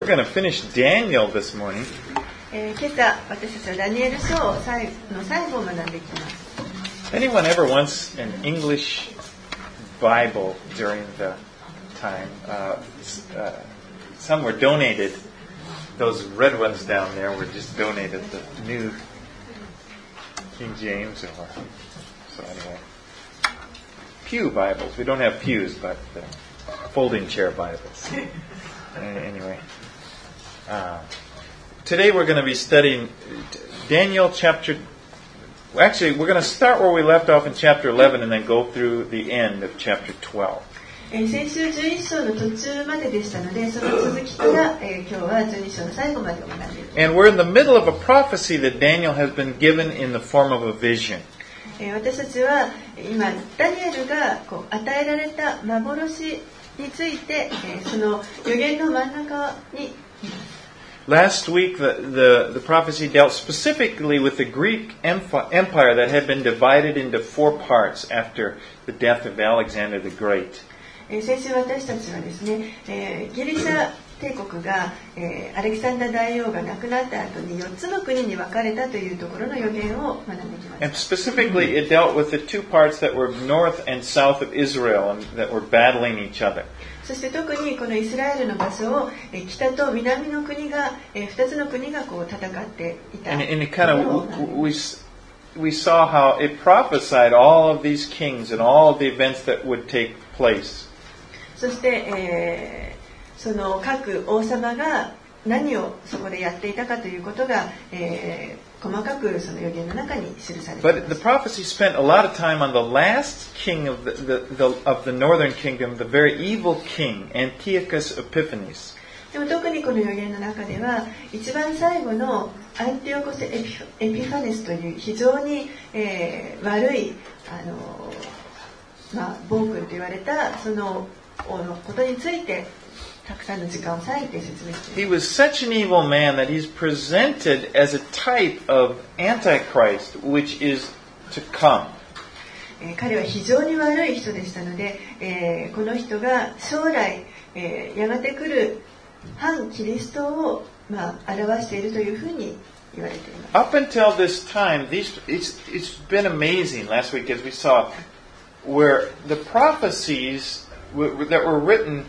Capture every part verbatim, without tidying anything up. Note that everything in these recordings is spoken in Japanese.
going to finish Daniel this morning. えー、今朝私たちはダニエル書の最後を学んでいきます。 Anyone ever wants an English Bible during the time? Uh, uh, some were donated. Those red ones down there were just donated. The new King James, or so anyway. Pew Bibles. We don't have pews, but the folding chair Bibles. Anyway, uh, today we're going to be studying Daniel chapter. Actually, we're going to start where we left off in chapter eleven, and then go through the end of chapter twelve. 先週じゅういっ章の途中まででしたので、その続きから、えー、今日はじゅうに章の最後までを学んでいきます。 And we're in the middle of a prophecy that Daniel has been given in the form of a vision. 私たちは今ダニエルがこう与えられた幻について、えー、その予言の真ん中に。 Last week, the, the, the prophecy dealt specifically with the Greek empire that had been divided into four parts after the death of Alexander the Great. 先週私たちはですね、えー、ギリシャ帝国が、えー、アレキサンダー大王が亡くなった後によっつの国に分かれたというところの予言を学んできました。 And specifically, it dealt with the two parts that were north and south of Israel and that were battling each other. そして特にこのイスラエルの場所を北と南の国がふたつの国がこう戦っていた。 And, and it kind of we we saw how it prophesied all of these kings and all of the events that would take place. そして、えー、その各王様が何をそこでやっていたかということが、えー、細かくその予言の中に記されています。 But the prophecy spent a lot of time on the last king of the, the, the, of the northern kingdom, the very evil king, Antiochus Epiphanes. でも特にこの予言の中では一番最後のアンティオコス・エピファネスという非常に、えー、悪いあの、まあ、暴君と言われたそのことについてたくさんの時間を割いて説明しています。 He was such an evil man that he's presented as a type of Antichrist, which is to come. 彼は非常に悪い人でしたので、えー、この人が将来、えー、やがて来る反キリストを、まあ、表しているというふうに言われています。 Up until this time, these, it's, it's been amazing last week as we saw where the prophecies that were written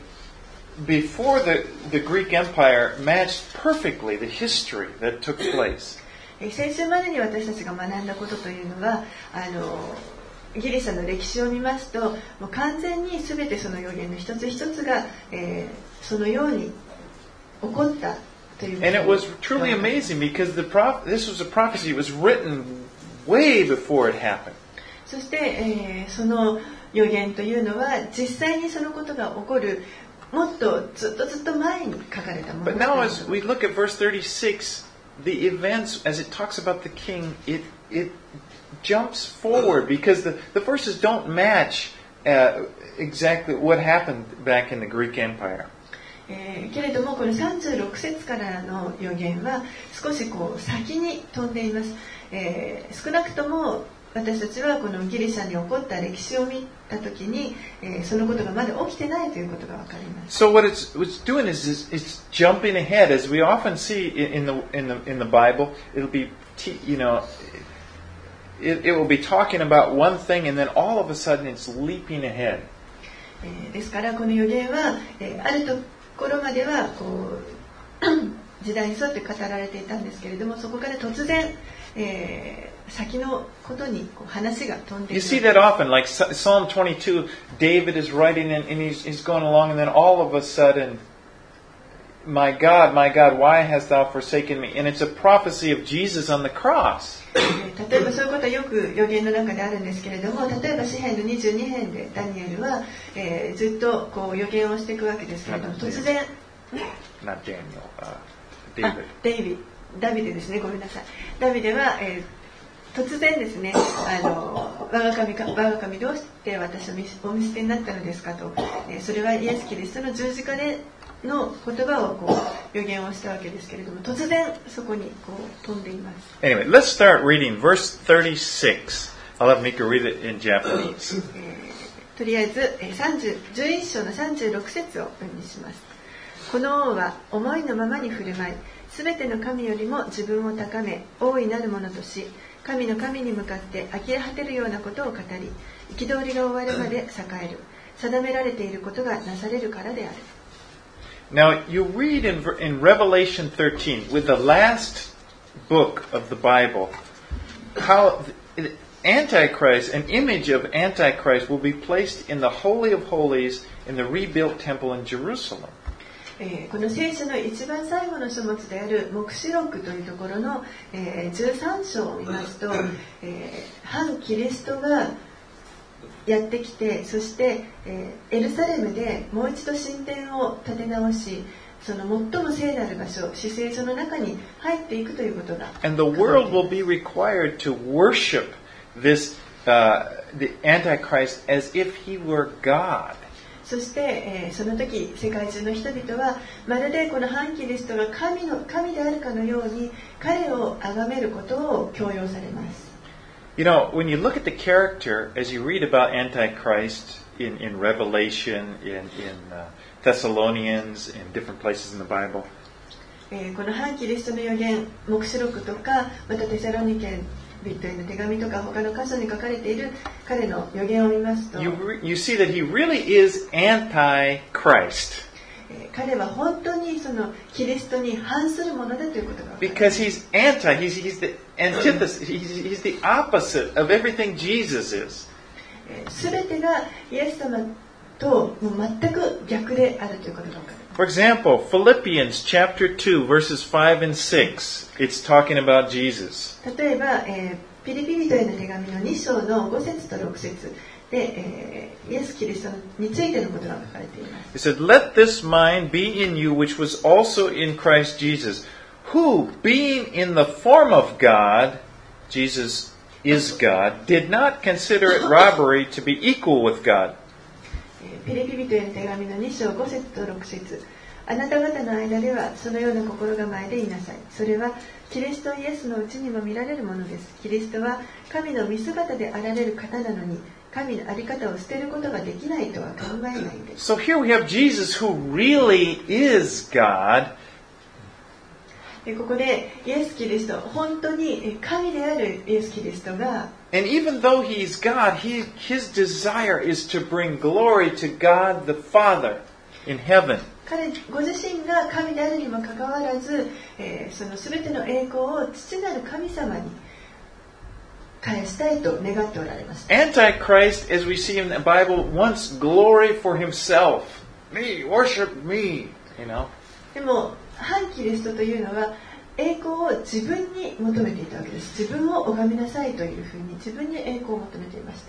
before the, the Greek Empire matched perfectly the history that took place. 先週までに私たちが学んだことというのはあのギリシャの歴史を見ますともう完全に全てその予言の一つ一つが、えー、そのように起こったということ。 And it was truly amazing because the proph- this was a prophecy that was written way before it happened. そして、えー、その予言というのは実際にそのことが起こるもっとずっとずっと前に書かれたものです。 But now as we look at verse thirty-six, the events as it talks about the king, it it jumps forward because the, the verses don't match uh, exactly what happened back in the Greek Empire. えー、けれどもこのさんじゅうろく節からの予言は少しこう先に飛んでいます。えー、少なくとも私たちはこのギリシャに起こった歴史を見たときに、えー、そのことがまだ起きてないということがわかります。 So what it's, it's doing is, is it's jumping ahead, as we often see in the in the in the Bible. It'll be, you know, it, it will be talking about one thing, and then all of a sudden it's leaping ahead. えー、ですからこの予言は、えー、あるところまではこう時代に沿って語られていたんですけれども、そこから突然、えー先のことにこう話が飛んでいる。 You see that often, like Psalm twenty-two, David is writing and, and he's, he's going along, and then all of a sudden, my God, my God, why hast thou forsaken me? And it's a prophecy of Jesus on the cross. 例えばそういうことはよく予言の中であるんですけれども、例えば詩編のにじゅうに編でダニエルは、えー、ずっとこう予言をしていくわけですけれども、突然 Not Daniel, uh, David. デイビダビデですね、ごめんなさい。ダビデは、えー突然ですね、あの我が神か、我が神どうして私をお見捨てになったのですかと、えー、それはイエス・キリストの十字架での言葉をこう予言をしたわけですけれども、突然そこにこう飛んでいます。 Anyway, let's start reading verse thirty-six. I'll have Mika read it in Japanese. えー、とりあえずさんじゅう、じゅういっ章のさんじゅうろく節をお読みします。 この王は思いのままに振る舞い、すべての神よりも自分を高め、大いなるものとし、神の神に向かって呆れ果てるようなことを語り、憤りが終わるまで栄える。定められていることがなされるからである。 Now, you read in, in Revelation thirteen, with the last book of the Bible, how the Antichrist, an image of Antichrist, will be placed in the Holy of Holies in the rebuilt temple in Jerusalem. えー、この聖書の一番最後の書物である黙示録というところの、えー、じゅうさん章を見ますと、えー、反キリストがやってきて、そして、えー、エルサレムでもう一度神殿を建て直し、その最も聖なる場所、至聖所の中に入っていくということが。 And the world will be required to worship this, uh, the Antichrist as if he were God. そして、えー、その時世界中の人々はまるでこの反キリストが神の神であるかのように彼を崇めることを強要されます。 You know, when you look at the character, as you read about Antichrist in, in Revelation, in, in uh, Thessalonians, in different places in the Bible, えー、この反キリストの預言、黙示録とか、またテサロニケ人への手紙とか他の箇所に書かれている彼の預言を見ますと、 you, re, you see that he really is Antichrist. 彼は本当にそのキリストに反するものだということが分かる。 Because he's anti, he's, he's the antithesis, he's, he's the opposite of everything Jesus is. すべてがイエス様ともう全く逆であるということが分かる。 For example, Philippians chapter two, verses five and six, it's talking about Jesus. 例えば、えー、ピリピ人への手紙のに章のご節とろく節で、えー、イエス・キリストについてのことが書かれています。 It said, Let this mind be in you, which was also in Christ Jesus, who, being in the form of God, Jesus is God, did not consider it robbery to be equal with God. ピリピ人への手紙のに章ご節とろく節、あなた方の間ではそのような心構えでいなさい。それはキリストイエスのうちにも見られるものです。キリストは神の見姿であられる方なのに、神のあり方を捨てることができないとは考えないです。 So here we have Jesus who really is God. ここでイエス・キリスト、本当に神であるイエス・キリストが、 And even though he's God, he, his desire is to bring glory to God the Father in heaven. 彼ご自身が神であるにもかかわらず、えー、その全ての栄光を父なる神様に返したいと願っておられます。 Antichrist, as we see in the Bible, wants glory for himself. Me, worship me, you know. でも反キリストというのは栄光を自分に求めていたわけです。自分を拝みなさいというふうに自分に栄光を求めていました。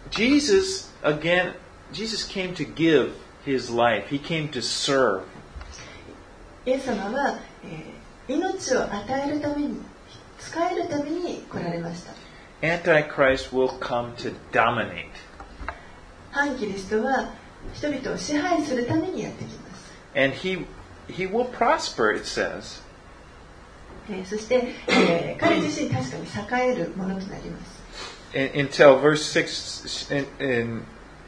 Jesus, again, Jesus came to give his life. He came to serve. イエス様は、えー、命を与えるために、使えるために来られました。 Antichrist will come to dominate. 反キリストは人々を支配するためにやってきます。 And he, he will prosper, it says. えー、そして、えー、彼自身確かに栄えるものとなります。 Until verse six, in, in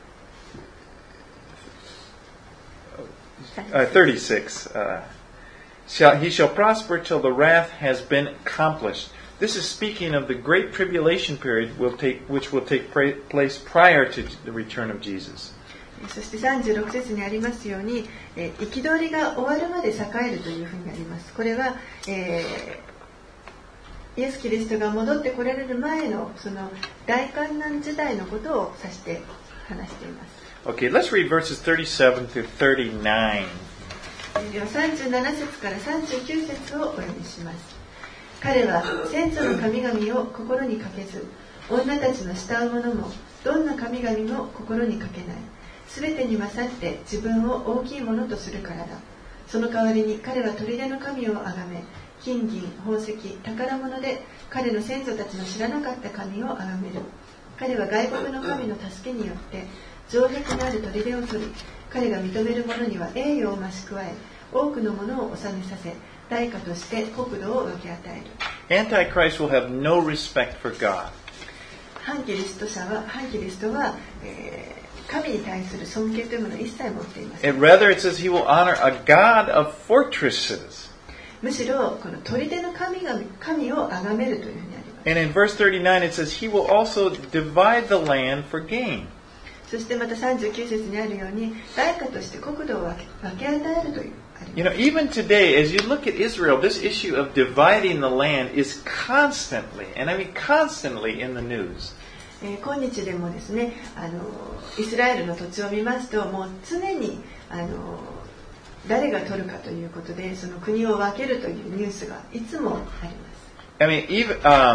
uh, thirty-six, uh, shall, he shall prosper till the wrath has been accomplished. This is speaking of the great tribulation period will take, which will take place prior to the return of Jesus. そしてさんじゅうろく節にありますように、えー、憤りが終わるまで栄えるというふうになります。これは、えー、イエス・キリストが戻ってこられる前のその大観難時代のことを指して話しています。 Okay, let's read verses thirty-seven through thirty-nine. ではさんじゅうなな節からさんじゅうきゅう節をお読みします。彼は先祖の神々を心にかけず、女たちの慕う者もどんな神々も心にかけない。すべてに勝って自分を大きいものとするからだ。その代わりに彼は砦の神をあがめ、金銀、宝石、宝物で彼の先祖たちの知らなかった神をあがめる。彼は外国の神の助けによって城壁のある砦を取り、彼が認める者には栄誉を増し加え、多くのものを治めさせ、代価として国土を分け与える。 Antichrist will have no respect for God. 反キリスト者は、反キリストは、えー神に対する尊敬というものを一切持っていません。 And rather it says he will honor a God of fortresses. むしろこの砦の神が神を崇めるというふうにあります。 And in verse thirty-nine it says he will also divide the land for gain. そしてまたさんじゅうきゅう節にあるように代価として国土を分け、分け与えるという。 You know, even today, as you look at Israel, this issue of dividing the land is constantly, and I mean constantly in the news. えー、今日でもですね、あのイスラエルの土地を見ますと、もう常にあの誰が取るかということで、その国を分けるというニュースがいつもあります。 I mean, even um,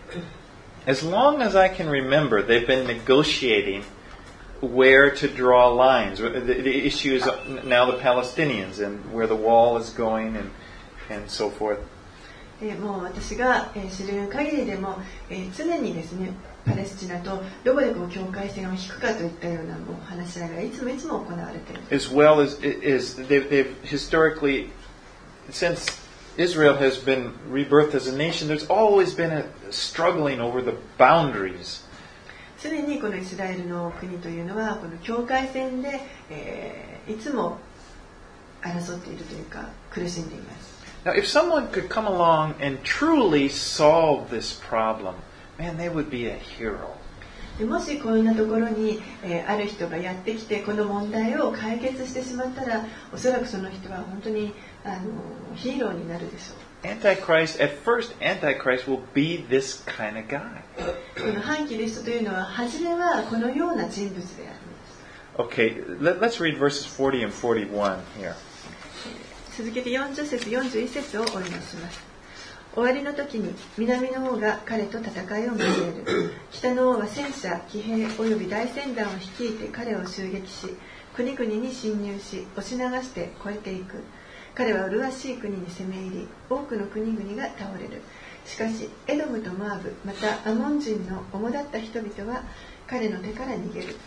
as long as I can remember, they've been negotiating where to draw lines. The, the issue is now the Palestinians and where the wall is going and and so forth. えー、もう私が、えー、知る限りでも、えー、常にですね、パレスチナとどこでこう境界線を引くかといったようなもう話し合いがいつもいつも行われている。 As well as is they've, they've historically, since Israel has been rebirthed as a nation, there's always been a struggling over the boundaries. 常にこのイスラエルの国というのはこの境界線で、えー、いつも争っているというか苦しんでいます。 Now, if someone could come along and truly solve this problem, man, they would be a hero. でもしこんなところに、えー、ある人がやってきてこの問題を解決してしまったら、おそらくその人は本当にあのヒーローになるでしょう。 Antichrist, at first, Antichrist will be this kind of guy. この反キリストというのは初めはこのような人物であります。 Okay, let, let's read verses forty and forty-one here. 続けてよんじゅう節よんじゅういち節をお読みします。終わりの時に南の王が彼と戦いを交える。北の王は戦車、騎兵および大船団を率いて彼を襲撃し、国々に侵入し、押し流して越えていく。彼は麗しい国に攻め入り、多くの国々が倒れる。しかしエドムとモアブ、またアモン人の主だった人々は彼の手から逃げる。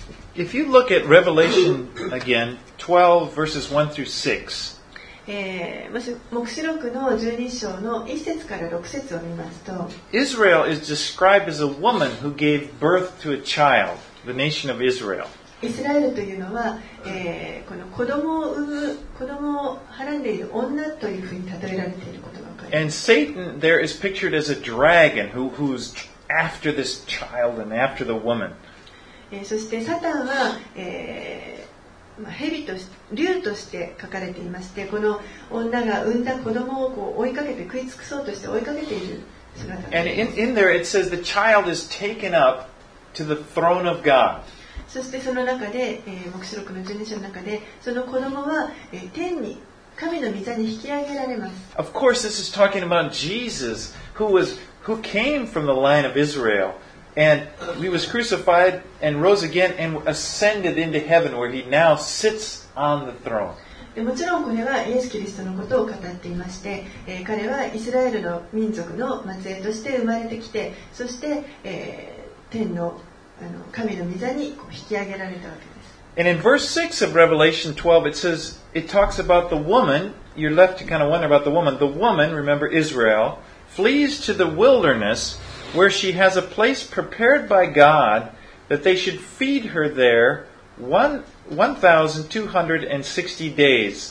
If you look at Revelation again, twelve verses one through six. えー、もし黙示録のじゅうに章のいち節からろく節を見ますと、 Israel is described as a woman who gave birth to a child, the nation of Israel. イスラエルというのは、えー、この子供を産む子供をはらんでいる女というふうに例えられていることが分かります。 And Satan there is pictured as a dragon who, who's after this child and after the woman. えー、そしてサタンは、えーまあ、蛇とし竜として書かれていまして、この女が産んだ子供をこう追いかけて食い尽くそうとして追いかけている姿があ And ります。 in, in there it says the child is taken up to the throne of God. そしてその中で、えー、黙示録のじゅうに章の中でその子供は、えー、天に神の御座に引き上げられます。 Of course, this is talking about Jesus, who was who came from the line of Israel, and he was crucified and rose again and ascended into heaven, where he now sits on the throne. でもちろんこれはイエス・キリストのことを語っていまして、えー、彼はイスラエルの民族の末裔として生まれてきて、そして、えー、天のあの神の御座にこう引き上げられたわけです。 And in verse six of Revelation twelve, it says, it talks about the woman. You're left to kind of wonder about the woman. The woman, remember Israel, flees to the wilderness where she has a place prepared by God that they should feed her there one, one thousand two hundred sixty days,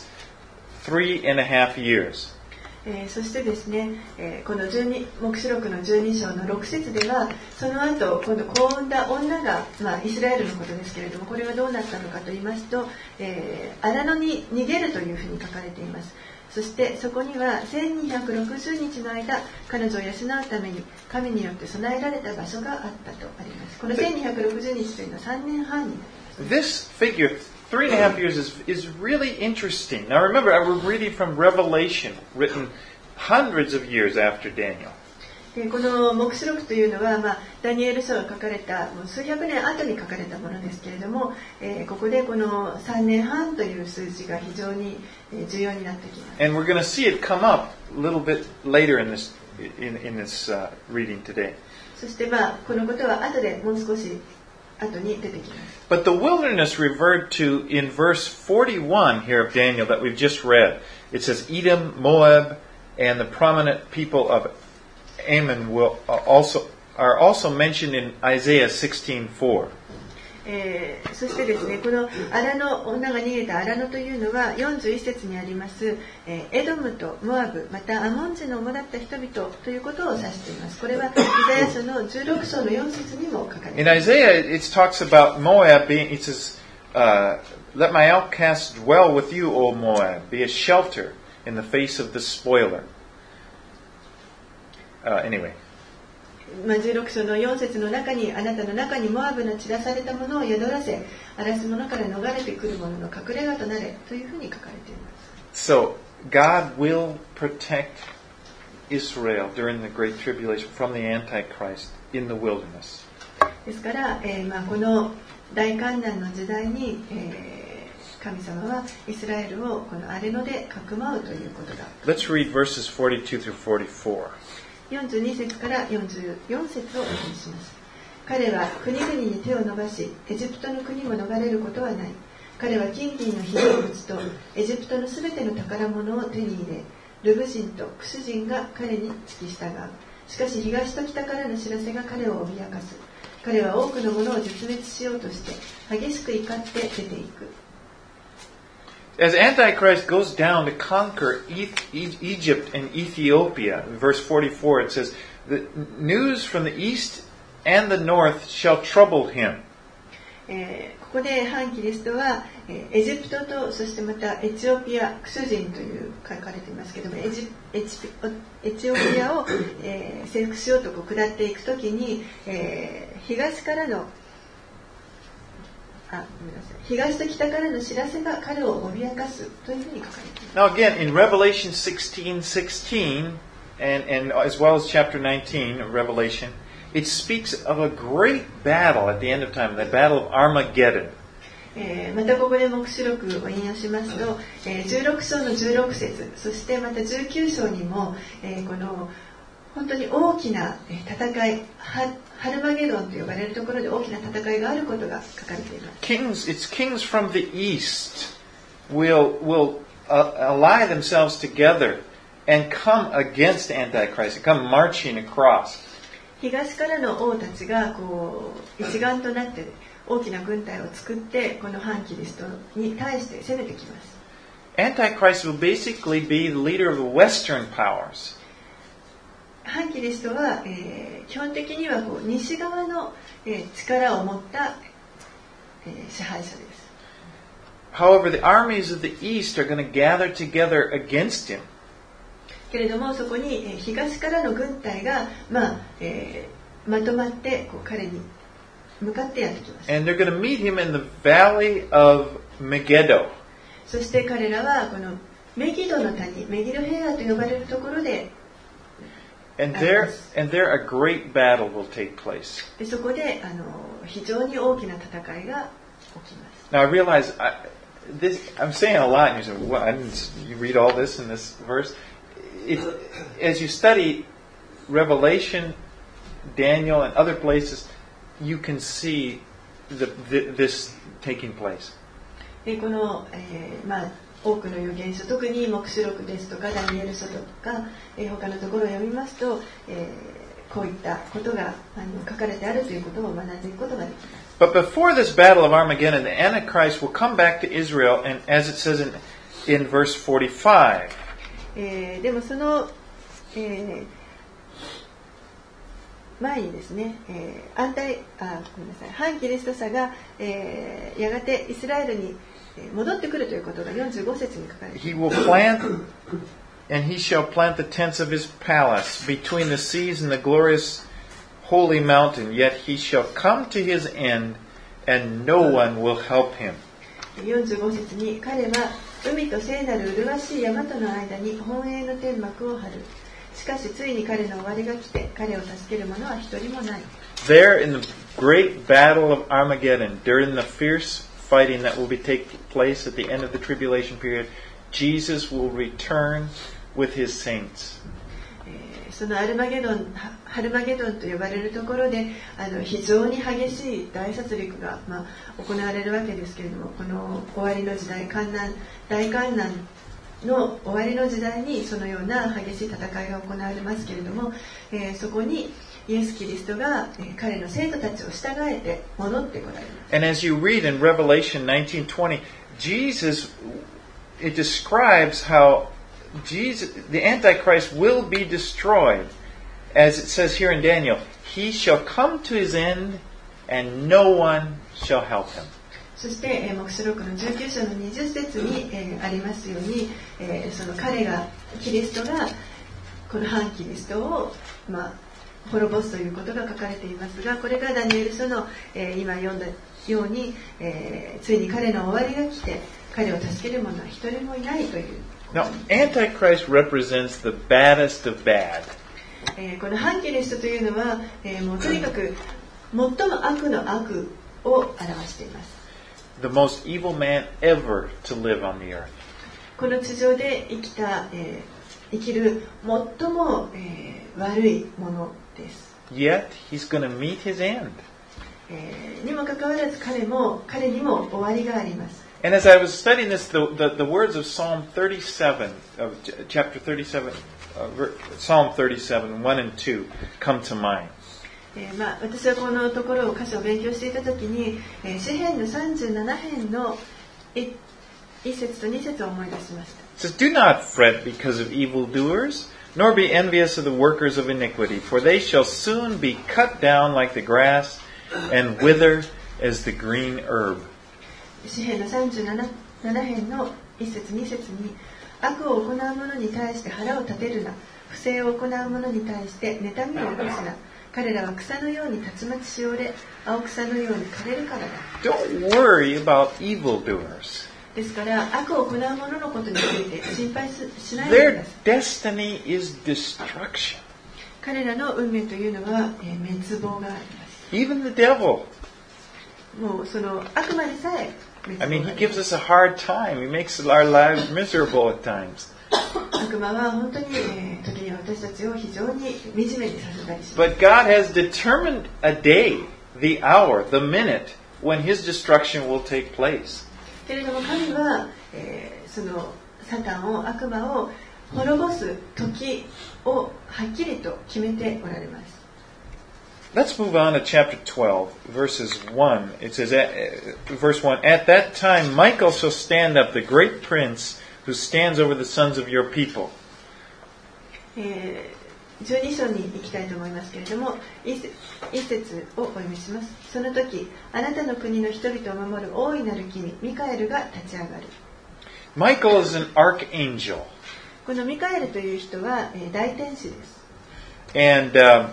three and a half years. えー、そしてですね、えー、このじゅうに黙示録のじゅうに章のろく節ではその後今度子を産んだ女が、まあ、イスラエルのことですけれども、これはどうなったのかと言いますと、えー、荒野に逃げるというふうに書かれています。そしてそこにはせんにひゃくろくじゅうにちの間彼女を養うために神によって備えられた場所があったとあります。このせんにひゃくろくじゅうにちというのはさんねんはんになります。 This figure, three and a half years, is, is really interesting. Now remember, I was reading from Revelation, written hundreds of years after Daniel. この黙示録というのは、まあ、ダニエル書が書かれたもう数百年後に書かれたものですけれども、えー、ここでこのさんねんはんという数字が非常に重要になってきます。 And we're going to see it come up a little bit later in this, in, in this uh, reading today. そして、まあ、このことは後でもう少し後に出てきます。 But the wilderness referred to in verse forty-one here of Daniel that we've just read. It says Edom, Moab, and the prominent people of Ammon will also are also mentioned in Isaiah sixteen four. えー、そしてですね、この荒野、女が逃げた荒野というのはよんじゅういち節にあります、えー、エドムとモアブ、またアモン人の主だった人々ということを指しています。これはイザヤ書のじゅうろく章のよん節にも書かれています。 In Isaiah, it talks about Moab being, it says, uh, let my outcasts dwell with you, O Moab, be a shelter in the face of the spoiler. Uh, anyway. まあ、じゅうろく章のよん節の中に、あなたの中にモアブの散らされたものを宿らせ、荒らす者から逃れてくる者の隠れ家となれというふうに書かれています。 So, God will protect Israel during the Great Tribulation from the Antichrist in the wilderness. ですから、えーまあ、この大観難の時代に、えー、神様はイスラエルをこの荒れ野でかくまうということだ。 Let's read verses forty-two through forty-four. よんじゅうに節からよんじゅうよん節をお読みします。彼は国々に手を伸ばし、エジプトの国も逃れることはない。彼は金銀の非常物とエジプトのすべての宝物を手に入れ、ルブ人とクス人が彼に付き従う。しかし東と北からの知らせが彼を脅かす。彼は多くのものを絶滅しようとして激しく怒って出ていく。 As Antichrist goes down to conquer e- e- Egypt and Ethiopia, in verse forty-four it says, the news from the east and the north shall trouble him. えー、ここで反キリストは、えー、エジプトとそしてまたエチオピア、クス人という書かれていますけども、エジエチエチオピアを、えー、征服しようとこう下っていくときに、えー、東からのあ、ごめんなさい。東と北からの知らせが彼を脅かすというふうに書かれています。 Now again, in Revelation sixteen sixteen, and, and as well as chapter nineteen of Revelation, it speaks of a great battle at the end of time, the battle of Armageddon. えー、またここで黙示録を引用しますと、えー、じゅうろく章のじゅうろく節、そしてまたじゅうきゅう章にも、えー、この本当に大きな戦い、ハルマゲドンと呼ばれるところで大きな戦いがあることが書かれています。 Kings, it's kings from the east will will uh, ally themselves together and come against Antichrist, come marching across. 東からの王たちがこう一丸となって大きな軍隊を作ってこの反キリストに対して攻めてきます。 Antichrist will basically be the leader of the Western powers. 反キリストは、えー、基本的にはこう西側の、えー、力を持った、えー、支配者です。 However, the armies of the east are going to gather together against him. けれどもそこに、えー、東からの軍隊が、まあえー、まとまってこう彼に向かってやってきます。 And they're going to meet him in the valley of Megiddo. そして彼らはこのメギドの谷、メギド平野と呼ばれるところで And there, and there a great battle will take place. でそこであの非常に大きな戦いが起きます。 Now I realize I, this. I'm saying a lot, and you say, "Well, I didn't." You read all this in this verse. It, as you study Revelation, Daniel, and other places, you can see the, the, this taking place. でこの、えー、まあ多くの預言書、特に黙示録ですとかダニエル書とか、えー、他のところを読みますと、えー、こういったことがあの書かれてあるということを学んでいくことができます。 But before this battle of Armageddon, the Antichrist will come back to Israel, and as it says in, in verse forty-five. えー、でもその、えー、前にですね、えー、安泰あごめんなさい反キリスト者が、えー、やがてイスラエルに戻ってくるということがよんじゅうご節に書かれています。 He will plant, and he shall plant the tents of his palace between the seas and the glorious holy mountain. Yet he shall come to his end, and no one will help him. よんじゅうご節に彼は海と聖なる麗しい山との間に本営の天幕を張る。しかしついに彼の終わりが来て彼を助ける者は一人もない。 There in the great battle of Armageddon, during the fierce fighting that will be taking place at the end of the tribulation period, Jesus will return with his saints. そのアルマゲドン、ハルマゲドンと呼ばれるところであの非常に激しい大殺戮が、まあ、行われるわけですけれども、この終わりの時代、観難、大観難の終わりの時代にそのような激しい戦いが行われますけれども、えー、そこに、 イエス・キリストが彼の生徒たちを従えて戻ってこられる。 And as you read in Revelation nineteen twenty, Jesus, it describes how Jesus, the Antichrist will be destroyed. As it says here in Daniel, he shall come to his end and no one shall help him. そして、黙示録のじゅうきゅう章のにじゅっ節に、えー、ありますように、えー、その彼が、キリストがこの反キリストを、まあ、滅ぼすということが書かれていますが、これがダニエル書の、えー、今読んだように、えー、ついに彼の終わりが来て彼を助ける者は一人もいないという。 Now, Antichrist represents the baddest of bad. えー、この反キリストというのは、えー、もうとにかく最も悪の悪を表しています。 The most evil man ever to live on the earth. この地上で生きた、えー、生きる最も、えー、悪いものです。 Yet he's going to meet his end. えー、にもかかわらず彼も彼にも終わりがあります。 And as I was studying this, the, the, the words of Psalm thirty-seven, of chapter thirty-seven, uh, Psalm thirty-seven, one and two, come to mind. えーまあ、私はこのところを箇所を勉強していたときに、えー、詩編のさんじゅうなな編のいち節とに節を思い出しました。 It says, Do not fret because of evildoers, nor be envious of the workers of iniquity, for they shall soon be cut down like the grass and wither as the green herb. 詩編のさんじゅうなな編のいち節に節に、悪を行う者に対して腹を立てるな、不正を行う者に対して妬みを起こすな。彼らは草のようにたちまちしおれ、青草のように枯れるからだ。 Don't worry about evildoers. ですから悪を行う者のことについて心配しないでください。 Their destiny is destruction. 彼らの運命というのは、えー、滅亡があります。 Even the devil. もうその悪魔でさえ滅亡があります。 I mean, he gives us a hard time. He makes our lives miserable at times. 悪魔は本当に、えー、時に私たちを非常に惨めにさせたりします。 But God has determined a day, the hour, the minute when His destruction will take place. けれども神は、えー、そのサタンを悪魔を滅ぼす時をはっきりと決めておられます。 Let's move on to chapter twelve, verses one. It says, uh, verse one, At that time Michael shall stand up, the great prince who stands over the sons of your people. えー、じゅうに章に行きたいと思いますけれども、一節をお読みします。その時、あなたの国の人々を守る大いなる君、ミカエルが立ち上がる。 Michael is an archangel. このミカエルという人は、えー、大天使です。 And uh,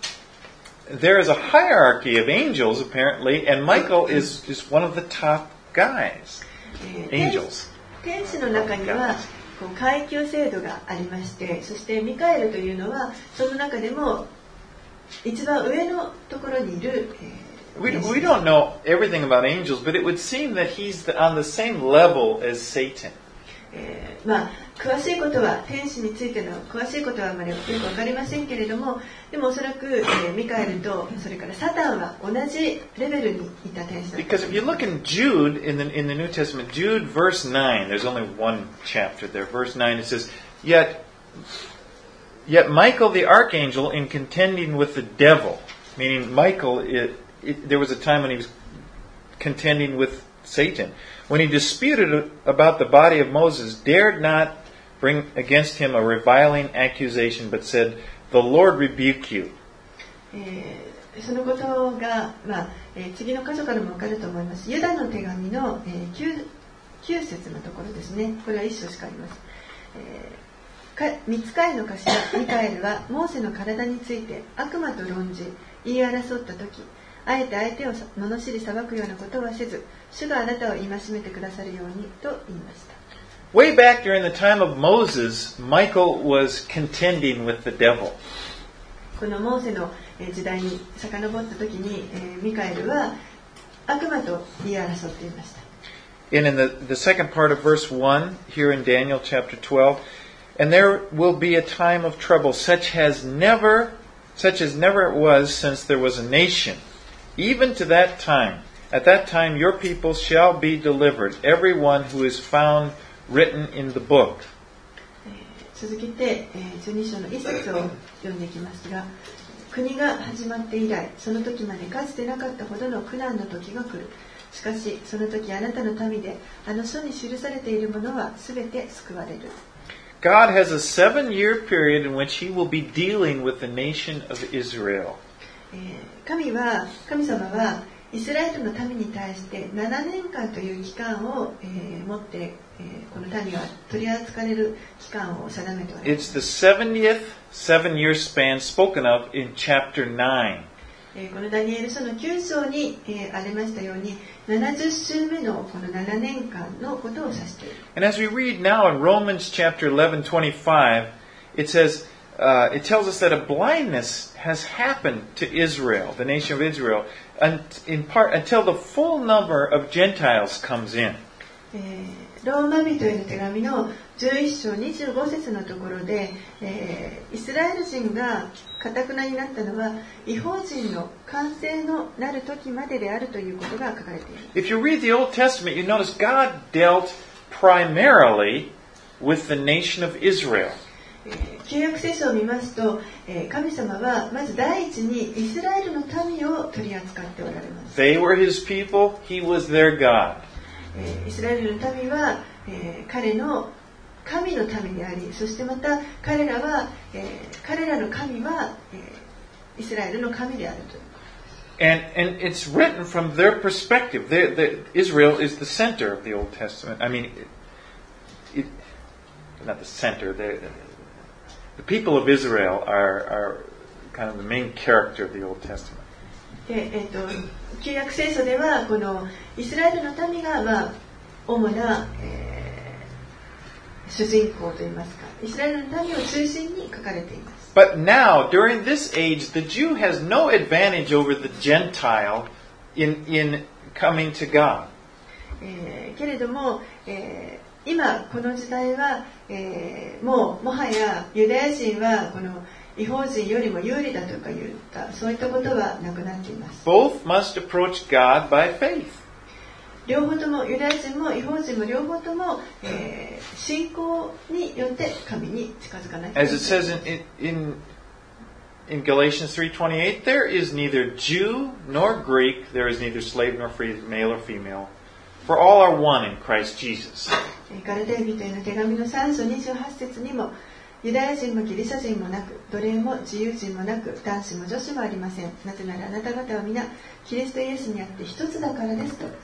there is a hierarchy of angels, apparently, and Michael is, is one of the top guys. Angels. 天使の中にはこう階級制度がありまして、そしてミカエルというのはその中でも一番上のところにいる、えー、 we, we don't know everything about angels, but it would seem that he's the, on the same level as Satan. えー、まあ詳しいことは天使についての詳しいことはあまりよく分かりませんけれども、でもおそらく、えー、ミカエルとそれからサタンは同じレベルにいた天使だった。 Because if you look in Jude in the in the New Testament, Jude verse nine, there's only one chapter there. Verse nine, it says, "Yet, yet Michael the archangel, in contending with the devil," meaning Michael, it, it, there was a time when he was contending with Satan. When he disputed about the body of Moses, dared not bring against him a reviling accusation, but said, "The Lord rebuke you." えー、そのことが、まあえー、次の箇所からも分かると思います。ユダの手紙の、えー、9, 9節のところですね。これは一章しかあります。えー、ミツカエの頭ミカエルはモーセの体について悪魔と論じ言い争った時、あえて相手を罵り裁くようなことはせず、主があなたを戒めてくださるようにと言いました。 Way back during the time of Moses, Michael was contending with the devil. このモーセの時代に遡った時に、えー、ミカエルは悪魔と言い争っていました。 And in the, the second part of verse one, here in Daniel chapter twelve, and there will be a time of trouble such as never, such as never it was since there was a nation. Even to that time, at that time your people shall be delivered, everyone who is found written in the book. 続けてじゅうに章のいち節を読んでいきますが、 国が始まって以来、その時までかつてなかったほどの苦難の時が来る。しかし、その時あなたの民で、あの書に記されているものはすべて救われる。 God has a seven-year period in which He will be dealing with the nation of Israel. 神は、神様は、イスラエルの民に対してななねんかんという期間を、えー、持って、えー、この民が取り扱われる期間を定めております。 It's the seventieth seven-year span spoken of in chapter nine. えー、このダニエル書のきゅう章に、えー、ありましたように、ななじゅっ週目のこのななねんかんのことを指している。 And as we read now in Romans chapter eleven twenty-five, it says, uh, it tells us that a blindness has happened to Israel, the nation of Israel, and in part until the full number of Gentiles comes in. えー、ローマ人への手紙のじゅういっ章にじゅうご節のところで、えー、イスラエル人が堅くなになったのは異邦人の完成のなる時までであるということが書かれている。 If you read the Old Testament, you notice God dealt primarily with the nation of Israel. 旧約聖書を見ますと、神様はまず第一にイスラエルの民を取り扱っておられます。 They were His people, He was their God. イスラエルの民は彼の神の民であり、そしてまた彼らは彼らの神はイスラエルの神であるという。 And, and it's written from their perspective. They, they, Israel is the center of the Old Testament. I mean, it, it, not the center. They, the people of Israel are, are kind of the main character of the Old Testament. で、えーと、旧約聖書ではこのイスラエルの民が、まあ、主な、えー、主人公といいますか、イスラエルの民を中心に書かれています。 But now, during this age, the Jew has no advantage over the Gentile in, in coming to God. えー、けれども、えー、今この時代は、えー、もうもはやユダヤ人はこの異邦人よりも有利だとか言ったそういったことはなくなっています。 Both must approach God by faith. 両方ともユダヤ人も異邦人も両方とも、えー、信仰によって神に近づかないといけない。As it says in, in, in Galatians three twenty-eight, there is neither Jew nor Greek, there is neither slave nor free, male or female, for all are one in Christ Jesus. ガラテヤ人への手紙のさん章にじゅうはち節にも、ユダヤ人もギリシャ人もなく、奴隷も自由人もなく、男子も女子もありません。なぜならあなた方は皆キリストイエスにあって一つだからですと。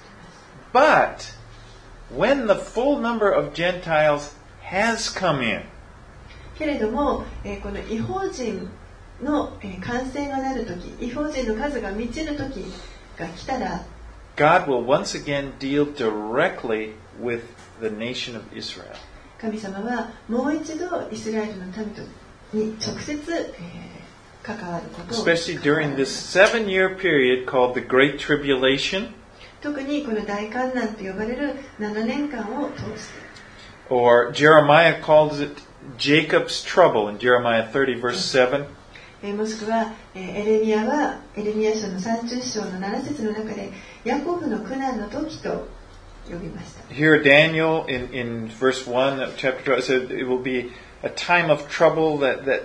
But when the full number of Gentiles has come in, けれども、えー、この異邦人の、えー、完成がなるとき、異邦人の数が満ちるときが来たら、 God will once again deal directly with the nation of Israel. 神様はもう一度イスラエルの民とに直接、えー、関わることを。 Especially during this seven-year period called the Great Tribulation. 特にこの大観難と呼ばれるななねんかんを通して。 Or Jeremiah calls it Jacob's trouble in Jeremiah thirty verse seven. もしくはエレミヤはエレミヤ書のさんじゅっ章のなな節の中でヤコブの苦難の時と呼びました。 Here Daniel in, in verse one of chapter twelve said it will be a time of trouble that, that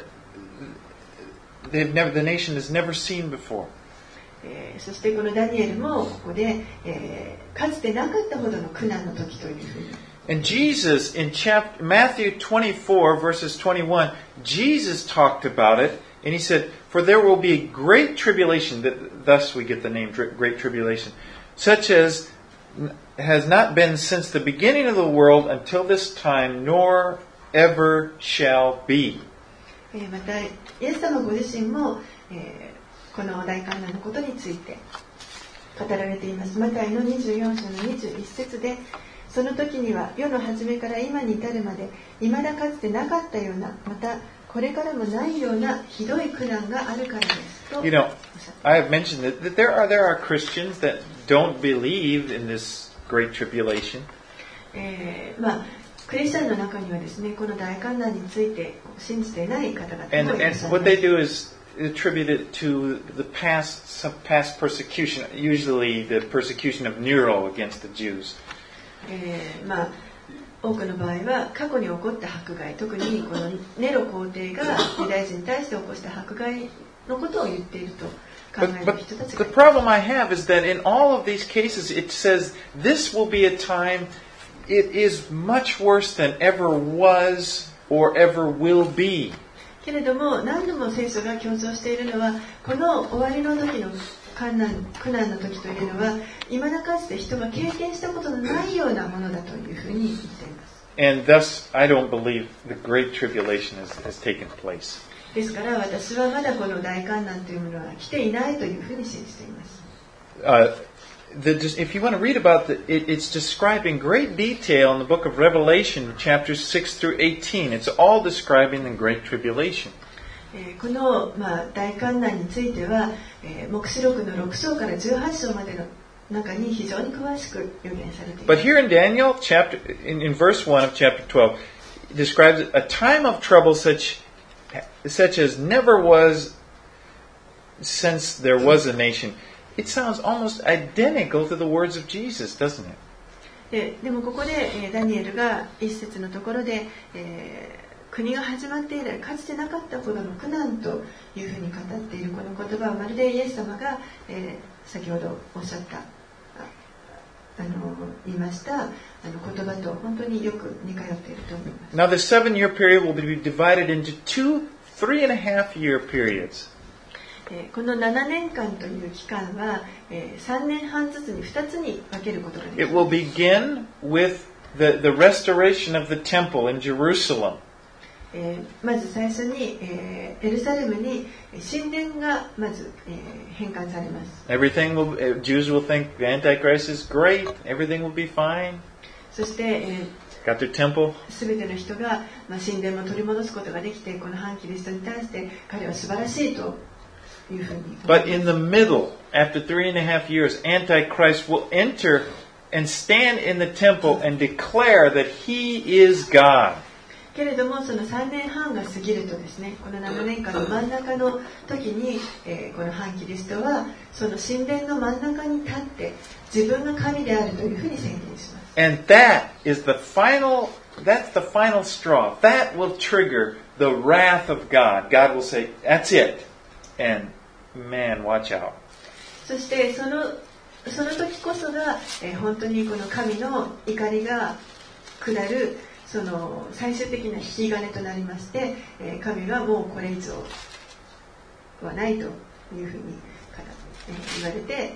they've never, the nation has never seen before. そしてこのダニエルもここで、えー、かつてなかったほどの苦難の時というふうに。 And Jesus in chapter, Matthew twenty-four verses twenty-one, Jesus talked about it and he said, for there will be a great tribulation, that, thus we get the name Great Tribulation, such as has not been since the beginning of the world until this time, nor ever shall be. また、イエス様ご自身も、えーこの大観難のことについて語られています。マタイのにじゅうよん章のにじゅういち節で、その時には世の初めから今に至るまで未だかつてなかったような、またこれからもないようなひどい苦難があるからですと。 You know, I have mentioned that, that there are there are Christians that don't believe in this great tribulation. えー、まあクリスチャンの中にはですね、この大観難について信じていない方々もいらっしゃいます。 And, and what they do is attribute it to the past some past persecution, usually the persecution of Nero against the Jews. えー、まあ多くの場合は過去に起こった迫害、特にこのネロ皇帝がユダヤ人に対して起こした迫害のことを言っていると考え But, る人た but ち the がいます。 problem I have is that in all of these cases it says this will be a time it is much worse than ever was or ever will be. けれども何度も聖書が強調しているのはこの終わりの時の困難、苦難の時というのは未だかつて人が経験したことのないようなものだというふうに言っています。 And thus I don't believe the Great Tribulation has, has taken place. ですから私はまだこの大観難というものは来ていないというふうに信じています。 Uh, the, if you want to read about the, it, it's described in great detail in the book of Revelation, chapters six through eighteen. It's all describing the Great Tribulation. この、まあ、大観難については、えー、黙示録のろく章からじゅうはち章までの中に非常に詳しく予言されています。 But here in Daniel, chapter in, in verse one of chapter twelve, it describes a time of trouble such such as never was since there was a nation. It sounds almost identical to the words of Jesus, doesn't it? で, でもここで、えー、ダニエルが一節のところで、えー国が始まって以来かつてなかったほどの苦難というふうに語っているこの言葉はまるでイエス様が、えー、先ほどおっしゃったああの言いましたあの言葉と本当によく似通っていると思います。 Now the seven-year period will be divided into two three and a half year periods. えー、このななねんかんという期間は、えー、さんねんはんずつにふたつに分けることができます。 It will begin with the, the restoration of the temple in Jerusalem. えー、まず最初に、えー、エルサレムに神殿がまず、えー、返還されます。 Everything will, Jews will think the Antichrist is great. Everything will be fine. そして、えー Got their temple. 全ての人が、まあ、神殿も取り戻すことができてこの反キリストに対して彼は素晴らしいというふうに。 But in the middle, after three and a half years, Antichrist will enter and stand in the temple and declare that he is God. けれどもそのさんねんはんが過ぎるとですねこのななねんかんの真ん中の時に、えー、この反キリストはその神殿の真ん中に立って自分が神であるというふうに宣言します。 And that is the final, that's the final straw. That will trigger the wrath of God. God will say, that's it. And man, watch out. そしてそのその時こそが、えー、本当にこの神の怒りが下るその最終的な引き金となりまして、えー、神はもうこれ以上はないというふうに、えー、言われて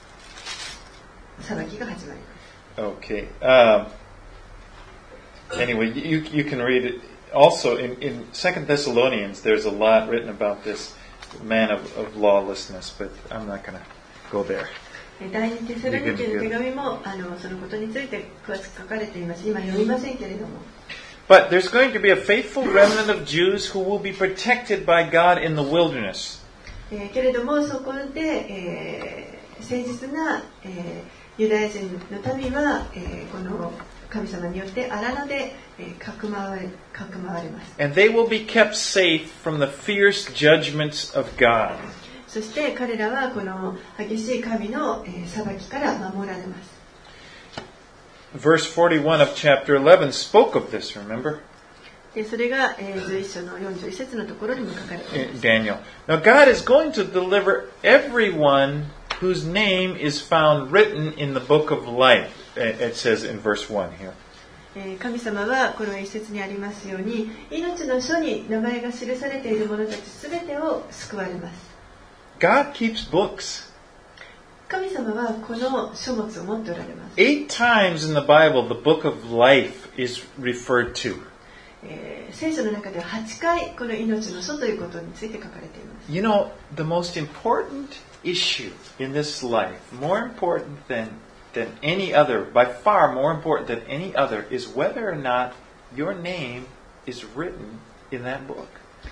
裁きが始まります。 Okay. Um, anyway, you you can read it. Also, in, in Second Thessalonians, there's a lot written about this man of, of lawlessness, but I'm not going to go there. 第二テサロニケの手紙もあのそのことについて詳しく書かれています。今読みませんけれども。 But there's going to be a faithful remnant of Jews who will be protected by God in the wilderness. えー、けれどもそこで、えー、誠実な、えー、ユダヤ人の民は、えー、この神様によって荒野で、えー、かくまわれ、かくまわれます。 And they will be kept safe from the fierce judgments of God. そして彼らはこの激しい神の、えー、裁きから守られます。 Verse forty-one of chapter eleven spoke of this, remember? でそれが、えー、じゅういっ章のよんじゅういち節のところにも書かれています。 Daniel. Now God is going to deliver everyone whose name is found written in the book of life. It says in verse one here. えー、神様はこの一節にありますように命の書に名前が記されている者たちすべてを救われます。 God keeps books. 神様はこの書物を持っておられます。 Eight times in the Bible the book of life is referred to. えー、聖書の中でははちかいこの命の書ということについて書かれています。 You know, the most important issue in this life, more important than, than any other, by far more important than any other, is whether or not your name is written in that book.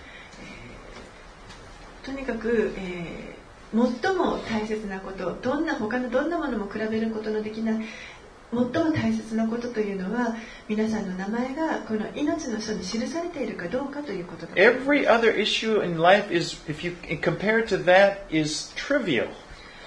とにかく、えー、最も大切なこと、どんな他のどんなものも比べることのできない最も大切なことというのは皆さんの名前がこの命の書に記されているかどうかということだ。 Every other issue in life is, if you compare it to that, is trivial.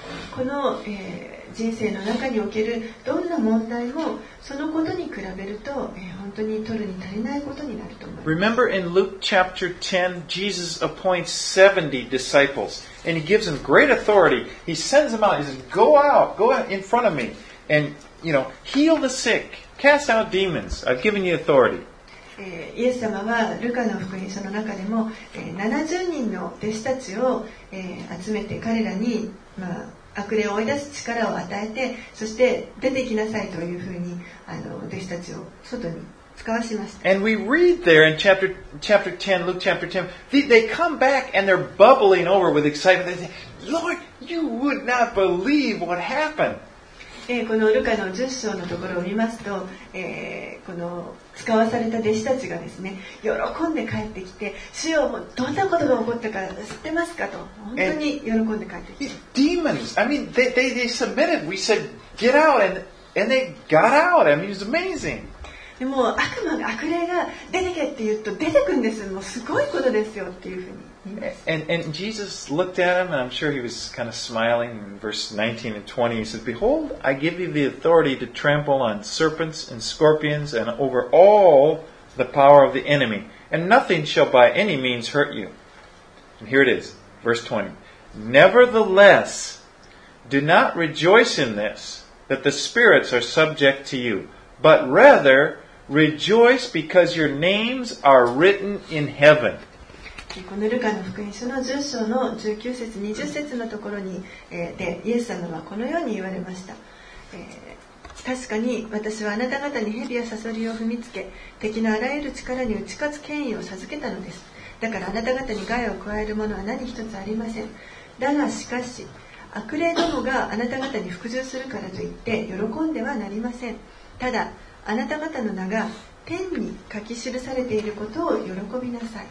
この、えー人生の中におけるどんな問題もそのことに比べると、えー、本当に取るに足りないことになると思います。 Remember in Luke chapter ten, Jesus appoints seventy disciples and he gives them great authority. He sends them out. He says, "Go out, go out in front of me and, you know, heal the sick, cast out demons. I've given you authority." えー、イエス様はルカの福音書の中でも、えー、ななじゅうにんの弟子たちを、えー、集めて彼らに、まあ、悪霊を追い出す力を与えて、そして出てきなさいというふうにあの弟子たちを外に使わしました。 And we read there in chapter chapter ten, Luke chapter ten, they, they come back and they're bubbling over with excitement. They say, "Lord, you would not believe what happened." えー、このルカのじゅっ章のところを見ますと、えー、この使わされた弟子たちがですね、喜んで帰ってきて、主よ、もうどんなことが起こったか知ってますかと、本当に喜んで帰ってきて。 Demons, I mean, they, they, they submitted. We said, "Get out," and, and they got out. I mean, it was amazing. でも悪魔が悪霊が出てけって言うと出てくんです。もうすごいことですよっていうふうに。 And, and Jesus looked at him, and I'm sure he was kind of smiling. In verse nineteen and twenty, he says, "Behold, I give you the authority to trample on serpents and scorpions and over all the power of the enemy, and nothing shall by any means hurt you." And here it is, verse twenty. "Nevertheless, do not rejoice in this, that the spirits are subject to you, but rather rejoice because your names are written in heaven." このルカの福音書のじゅっ章のじゅうきゅう節にじゅっ節のところに、えー、でイエス様はこのように言われました、えー、確かに私はあなた方に蛇やサソリを踏みつけ、敵のあらゆる力に打ち勝つ権威を授けたのです。だからあなた方に害を加えるものは何一つありません。だがしかし悪霊どもがあなた方に服従するからといって喜んではなりません。ただあなた方の名が天に書き記されていることを喜びなさい。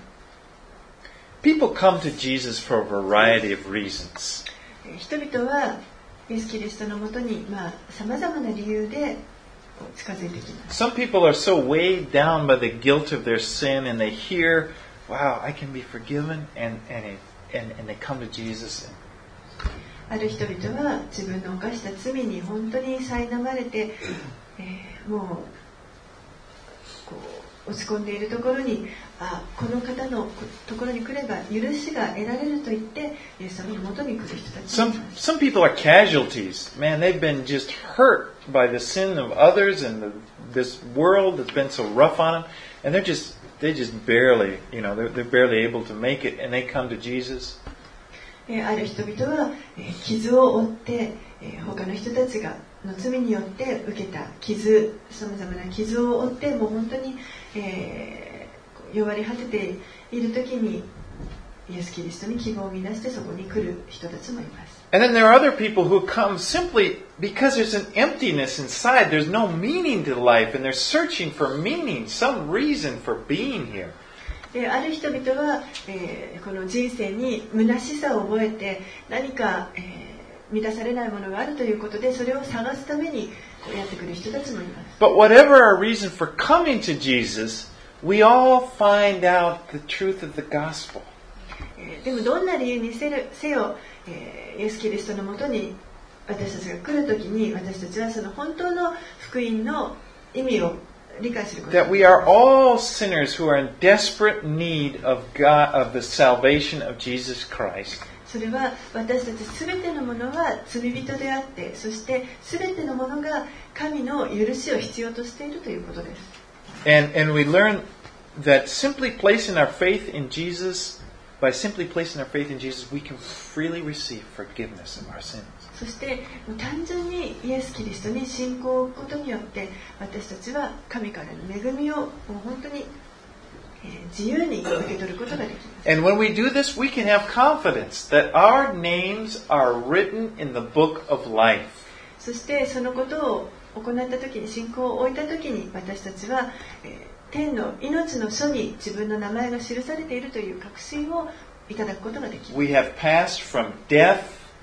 People come to Jesus for a variety of reasons. 人々はイエス・キリストのもとにさまざまな理由で近づいてきます。 Some people are so weighed down by the guilt of their sin, and they hear, "Wow, I can be forgiven," and and it, and, and they come to Jesus. ある人々は自分の犯した罪に本当に苛まれて、えー、もうこう落ち込んでいるところに、あ、この方のところに来れば許しが得られると言ってイエス様の元に来る人たち。 Some some people are casualties. Man, they've been just hurt by the sin of others and the, this world that's been so rough on them, and they're just they just barely, you know, they're, they're barely able to make it, and they come to Jesus. ある人々は傷を負って他の人たちがの罪によって受けた傷、さまざまな傷を負ってもう本当に、えー、弱り果てている時にイエス・キリストに希望を見出してそこに来る人たちもいます。 And then there are other people who come simply because there's an emptiness inside. There's no meaning to life, and they're searching for meaning, some reason for being here. である人々は、えー、この人生に虚しさを覚えて何か、えー、満たされないものがあるということでそれを探すためにこうやってくる人たちもいます。 But whatever our reason for coming to Jesus, we all find out the truth of the gospel. えー、でもどんな理由にせる、せよ、えー、イエス・キリストのもとに私たちが来るときに私たちはその本当の福音の意味を That we are all sinners who are in desperate need of God, of the salvation of Jesus Christ. それは私たちすべてのものは罪人であって、そしてすべてのものが神の許しを必要としているということです。 And and we learn that simply placing our faith in Jesus, by simply placing our faith in Jesus, we can freely receive forgiveness of our sins. そして単純にイエス・キリストに信仰を置くことによって私たちは神からの恵みをもう本当に自由に受け取ることができます。 And when we do this, we can have confidence that our names are written in the book of life. そしてそのことを行ったときに、信仰を置いたときに私たちは、えー、天の命の書に自分の名前が記されているという確信をいただくことができます。 We have passed from death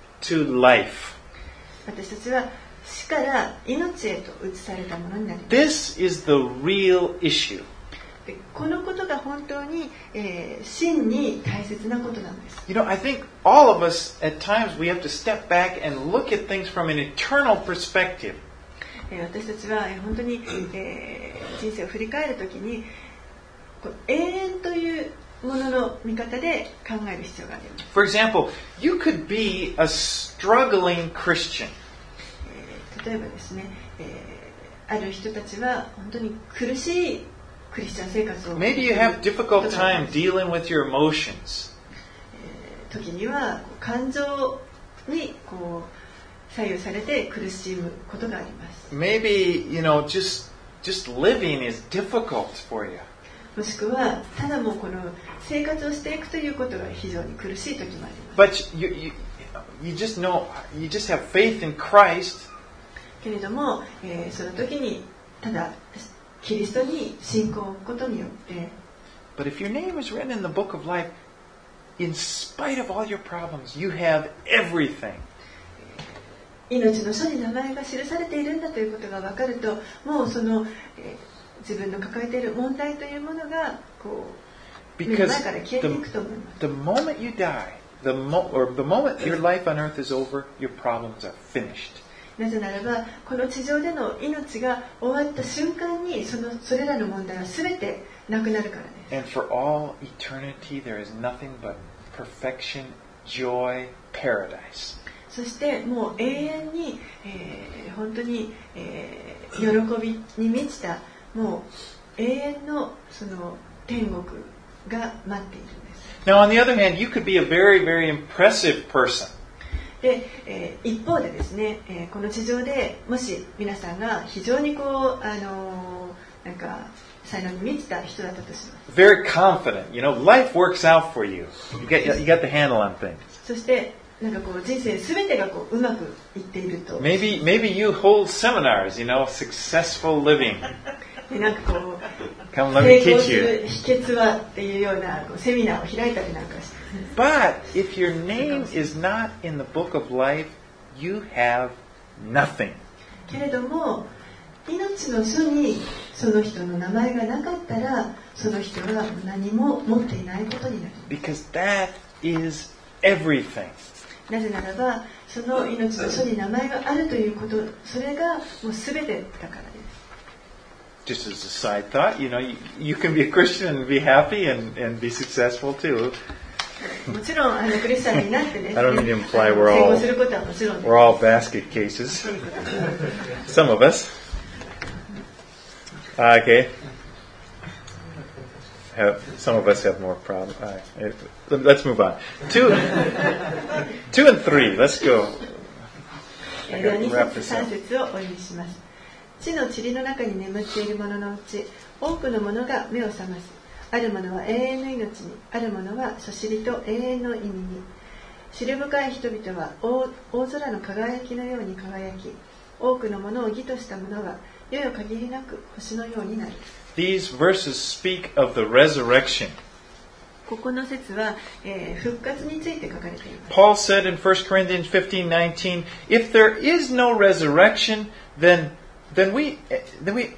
to life. 私たちは死から命へと移されたものになります。 This is the real issue. でこのことが本当に、えー、真に大切なことなんです。 You know, I think all of us at times we have to step back and look at things from an eternal perspective. 私たちは本当に、えー、人生を振り返るときにこう永遠というものの見方で考える必要があります。 For example, you could be a struggling Christian. えー、例えばですね、えー、ある人たちは本当に苦しいクリスチャン生活を Maybe you have difficult time dealing with your emotions. えー、時には感情にこう左右されて苦しむことがあります。 Maybe, you know, just just living is difficult for you. もしくはただもうこの生活をしていくということが非常に苦しい時もあります。 But you you you just know you just have faith in Christ. けれども、えー、その時にただキリストに信仰を置くことによって。 But if your name is written in the book of life, in spite of all your problems, you have everything. 命の書に名前が記されているんだということが分かると、もうその、えー、自分の抱えている問題というものがこう目の前から消えていくと思います。 The moment you die, the mo- or the moment your life on earth is over, your problems are finished. なぜならばこの地上での命が終わった瞬間にそのそれらの問題は全てなくなるからです。 And for all eternity, there is nothing but perfection, joy, paradise. そしてもう永遠に、えー、本当に、えー、喜びに満ちたもう永遠のその天国が待っているんです。 Now, on the other hand, you could be a very, very impressive person. で、えー、一方でですね、えー、この地上でもし皆さんが非常にこうあのー、なんか才能に満ちた人だったとします。 Very confident, you know, life works out for you. You get you got the handle on things. そしてなんかこう人生すべてがこううまくいっていると。 Maybe maybe you hold seminars, you know, successful living. でなんかこう Come, let me 成功 teach す you. る秘訣はっていうようなこうセミナーを開いたりなんかして。 But if your name is not in the book of life, you have nothing. けれども命の書にその人の名前がなかったらその人は何も持っていないことになる。 Because that is everything. なぜならばその命の書に名前があるということ、それがもう全てだからです。 Just as a side thought, you know, you, you can be a Christian and be happy and, and be successful too. もちろんあのクリスチャンになってですね、 I don't mean to imply we're 成 all 功することはもちろんです。 we're all basket cases. Some of us. Uh, okay. Have, some of us have more problems. Uh, let's move on. Two, two and three. Let's go. ではに節さん節をお読みします。地の塵の中に眠っている者のうち多くの者が目を覚ます。ある者は永遠の命に、ある者はそしりと永遠の意味に。知る深い人々は 大, 大空の輝きのように輝き、多くのものを義とした者は世よ限りなく星のようになる。 These verses speak of the resurrection. ここの説は、えー、復活について書かれています。 Paul said in First Corinthians fifteen nineteen, if there is no resurrection, then then we then we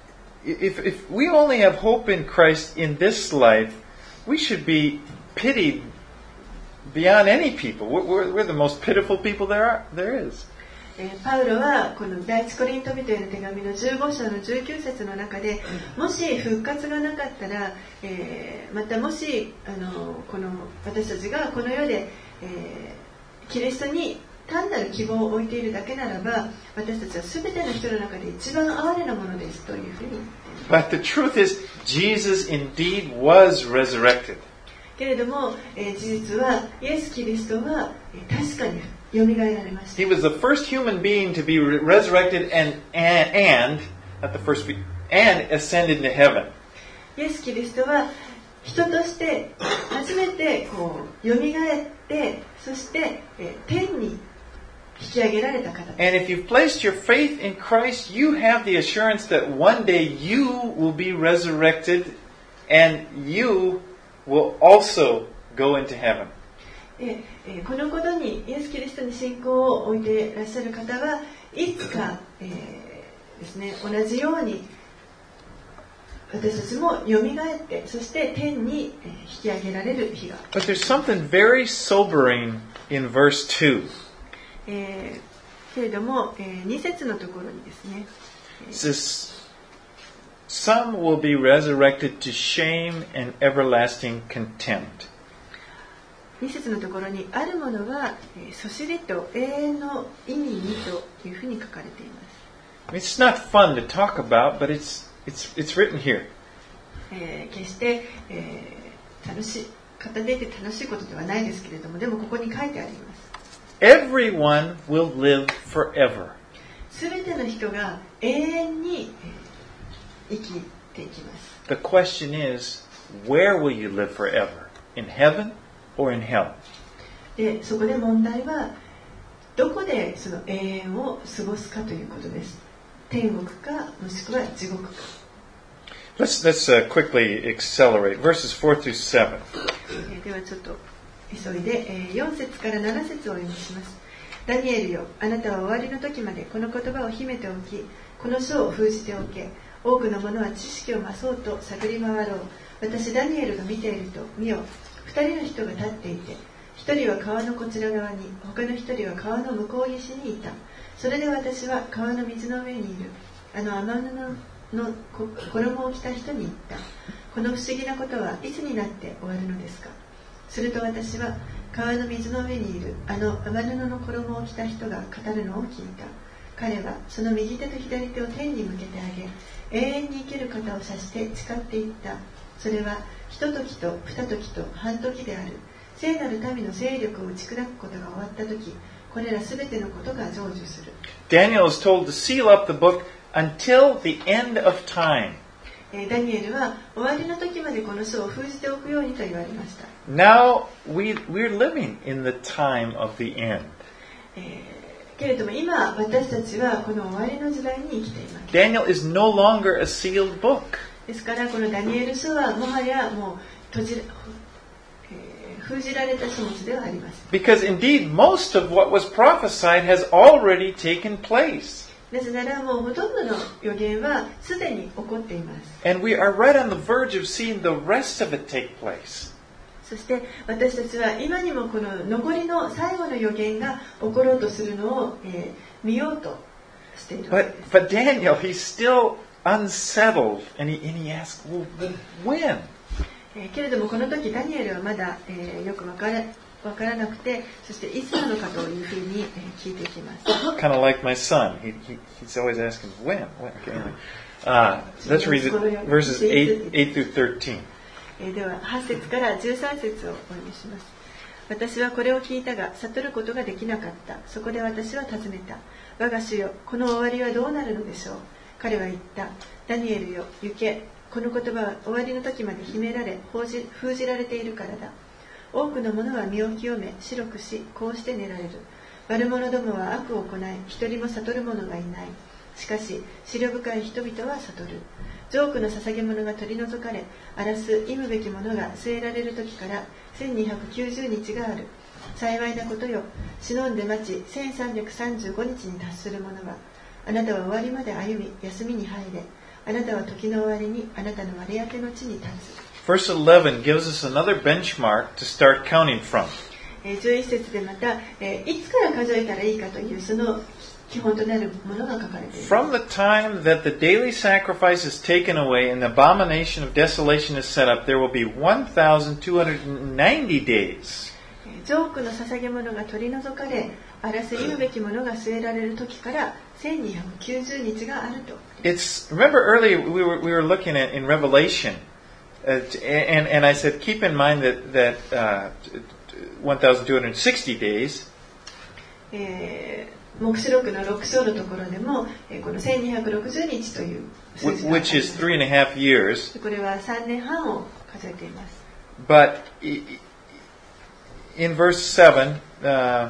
if if we only have hope in Christ in this life, we should be pitied beyond any people. We're, we're the most pitiful people there are, there is. パウロはこの第一コリント人への手紙のじゅうご章のじゅうきゅう節の中で、もし復活がなかったら、えー、またもしあのこの私たちがこの世で、えー、キリストに単なる希望を置いているだけならば、私たちは全ての人の中で一番哀れなものですというふうに言っています。 But the truth is, Jesus indeed was resurrected. けれども、えー、事実はイエス・キリストは、えー、確かに蘇られました。 He was the first human being to be resurrected and and, and not the first and ascended into heaven. イエス・キリストは人として初めてこう蘇って、そして、えー、天に引き上げられた方です。 And if you've placed your faith in Christ, you have the assurance that one day you will be resurrected and you will also go into heaven. えー、このことにイエス・キリストに信仰を置いていらっしゃる方はいつか、えーですね、同じように私たちもよみがえって、そして天に引き上げられる日が。 But there's something very sobering in verse two. えー、けれども、えー、に節のところにですね。 It says, some will be resurrected to shame and everlasting contempt. に節のところに、あるものは、えー、そしりと永遠の意味にというふうに書かれています。 It's not fun to talk about, but it's it's it's written here. えー、決して、えー、楽しい、語っていて楽しいことではないですけれども、でもここに書いてあります。 Everyone will live forever. すべての人が永遠に生きていきます。 The question is, where will you live forever? In heaven or in hell? で、そこで問題は、どこでその永遠を過ごすかということです。天国か、もしくは地獄か。 Let's let's uh, quickly accelerate verses four through seven. ではちょっと急いでよん節からなな節をお読みします。ダニエルよ、あなたは終わりの時までこの言葉を秘めておき、この書を封じておけ。多くの者は知識を増そうと探り回ろう。私ダニエルが見ていると、見よ、二人の人が立っていて、一人は川のこちら側に、他の一人は川の向こう岸にいた。それで私は川の水の上にいるあの雨布の衣を着た人に言った。この不思議なことはいつになって終わるのですか。すると私は川の水の上にいるあの雨布の衣を着た人が語るのを聞いた。彼はその右手と左手を天に向けてあげ、永遠に生きる方を指して誓っていった。それはひとときと二時と半時である。聖なる民の勢力を打ち砕くことが終わった時、これらすべてのことが成就する。 Daniel is told to seal up the book until the end of time. ダニエルは終わりの時までこの書を封じておくようにと言われました。 Now we we're living in the time of the end. えー、けれども今私たちはこの終わりの時代に生きています。 Daniel is no longer a sealed book. ですからこのダニエル書はもはやもう閉じ、えー、封じられた書物ではありません。 Because indeed most of what was prophesied has already taken place. なぜならもうほとんどの予言はすでに起こっています。 And we are right on the verge of seeing the rest of it take place. そして私たちは今にもこの残りの最後の予言が起ころうとするのを、えー、見ようとしているわけです。 But, but Daniel, he's still unsettled and he, and he asks, well, when? えー、けれどもこの時ダニエルはまだ、えー、よくわからわからなくて、そしていつなのかというふうに聞いていきます。 Kind of like my son. He, he, he's always asking, when? when? Okay, anyway. uh, let's read it, verses eight, eight through thirteen. でははち節からじゅうさん節をお読みします。私はこれを聞いたが悟ることができなかった。そこで私は尋ねた。我が主よ、この終わりはどうなるのでしょう。彼は言った。ダニエルよ、行け。この言葉は終わりの時まで秘められ、封じられているからだ。多くの者は身を清め、白くし、こうして寝られる。悪者どもは悪を行い、一人も悟る者がいない。しかし、思慮深い人々は悟る。ジョークの捧げ物が取り除かれ、荒らす忌むべきものが据えられる時からせんにひゃくきゅうじゅうにちがある。幸いなことよ。忍んで待ち、せんさんびゃくさんじゅうごにちに達する者は、あなたは終わりまで歩み、休みに入れ。あなたは時の終わりに、あなたの割り当ての地に立つ。 Verse eleven gives us another benchmark to start counting from. じゅういち節でまた、いつから数えたらいいかというその基本となるものが書かれています。 From the time that the daily sacrifice is taken away and the abomination of desolation is set up, there will be one thousand two hundred ninety days. ジョークの捧げ物が取り除かれ、荒らす忌むべきものが据えられる時からせんにひゃくきゅうじゅうにちがあると。 It's remember earlier we were we were looking at in Revelation. Uh, and, and I said, keep in mind that, that uh, one thousand two hundred sixty days. えー、黙示録のろく章のところでも、えー、このせんにひゃくろくじゅうにちという数字があります。 Which is three and a half years. これはさんねんはんを数えています。 But in verse seven, uh,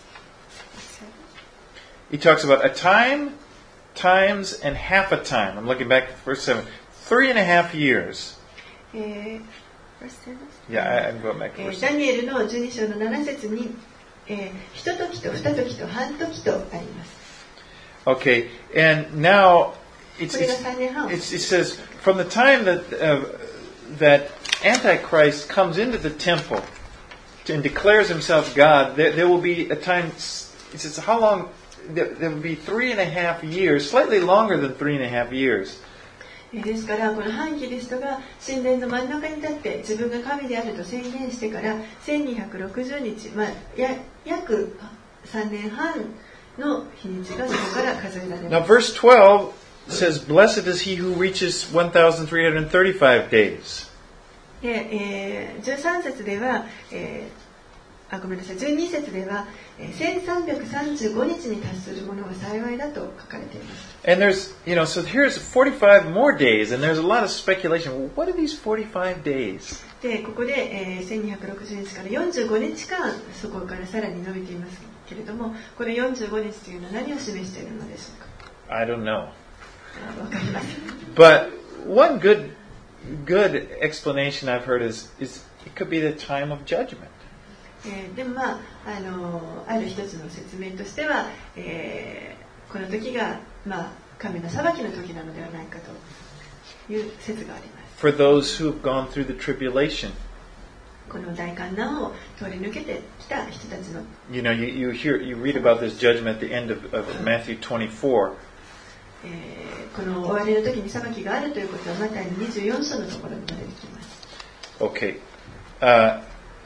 he talks about a time, times, and half a time. I'm looking back at verse seven. Three and a half years. えー、yeah, I'm going back to verse ダニエルのじゅうに章のなな節に、えー、ひとときと二ときと半ときとあります。 Okay, and now it's, これが it's, さんねんはん。 it's, it says, from the time that, uh, that Antichrist comes into the temple and declares himself God, there, there will be a time, it says, how long? There, there will be three and a half years, slightly longer than three and a half years. ですからこの反キリストが神殿の真ん中に立って自分が神であると宣言してからせんにひゃくろくじゅうにち、まあ、や約さんねんはんの日にちがそこから数えられます。 Now verse twelve says, Blessed is he who reaches one thousand three hundred thirty-five days. で、えー、じゅうさん節では、えー、あごめんなさいじゅうに節では、えー、せんさんびゃくさんじゅうごにちに達するものが幸いだと書かれています。 And there's, you know, so here's forty-five more days, and there's a lot of speculation. Well, what are these forty-five days? でここで、えー、せんにひゃくろくじゅうにちからよんじゅうごにちかんそこからさらに伸びていますけれども、このよんじゅうごにちというのは何を示しているのでしょうか。 I don't know. わかりません。 But one good good explanation I've heard is, is it could be the time of judgment. えー、でもまああのある一つの説明としては、えー、この時がまあ神の裁きの時なのではないかという説があります。 For those who have gone through the tribulation. この大観難を通り抜けてきた人たちの You know, you, you hear you read about this judgment at the end of, of Matthew twenty-four. えー、この終わりの時に裁きがあるということはマタイのにじゅうよん章のところにも出てきます。 Okay. Uh,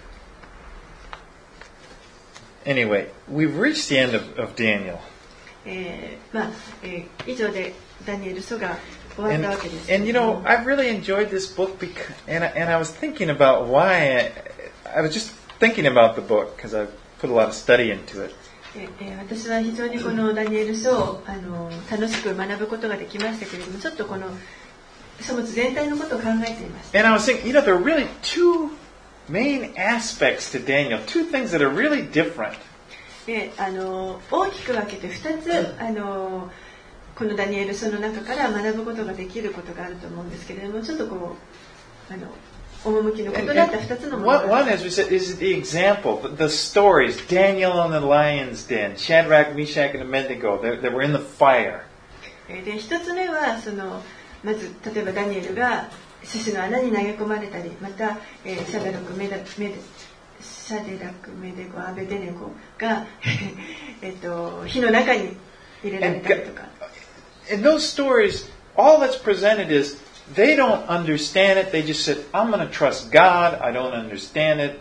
anyway, we've reached the end of, of Daniel. えーまあえー、以上でダニエル書が終わっ And, たわけですけ and れ you ど know, も、 I've really enjoyed this book because, and, I- and I was thinking about why. I, I was just thinking about the book because I've put a lot of study into it. えー私は非常にこのダニエル書をあの楽しく学ぶことができましたけれども、ちょっとこの書物全体のことを考えていました。 And I was thinking, you know, there are really two main aspects to Daniel, two things that are really different. であの大きく分けてふたつあのこのダニエル書の中から学ぶことができることがあると思うんですけれども、ちょっとこうあの趣の異 And, なったふたつの and もの one, があ one る。 is, we said, is the example, the, the stories, Daniel in the lion's den, Shadrach, Meshach, and Abednego, they, they were in the fire. えーで一つ目はそのまず例えばダニエルが獅子の穴に投げ込まれたり、また、えーシャデラクメダメデシャデラクメデゴアベデネゴがえっと火の中に入れられたりとか。 In those stories, all that's presented is they don't understand it. They just said, I'm going to trust God. I don't understand it.